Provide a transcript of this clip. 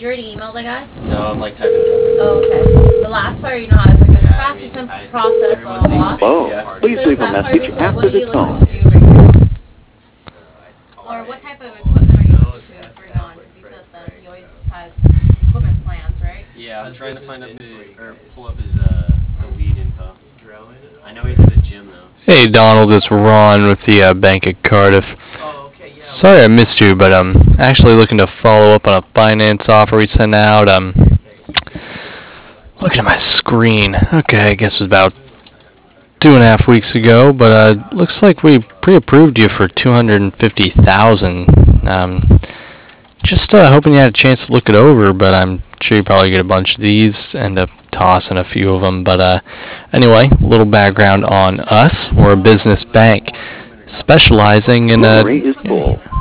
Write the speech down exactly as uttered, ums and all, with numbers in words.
you already email the guy? No, I'm like typing. Oh, okay. The last part, you know how it's like a faster, simple process, blah, blah, blah. Oh, Yeah. please So leave this a last part message is like, what after are you the looking tone. to do right now? Or what type of equipment are you looking to bring on? Because you said that he always has equipment plans, right? Yeah, I'm trying to find up his, or pull up his, uh, the lead info. I know he's at the gym, though. Hey Donald, it's Ron with the uh, Bank of Cardiff. Oh, okay, yeah. Sorry I missed you, but I'm actually looking to follow up on a finance offer we sent out. Um, looking at my screen. Okay, I guess it was about two and a half weeks ago, but uh, looks like we pre-approved you for two hundred fifty thousand. Um, just uh, hoping you had a chance to look it over, but I'm sure you probably get a bunch of these, end up tossing a few of them. But uh, anyway, a little background on us. We're a business bank specializing in uh, Memory is full.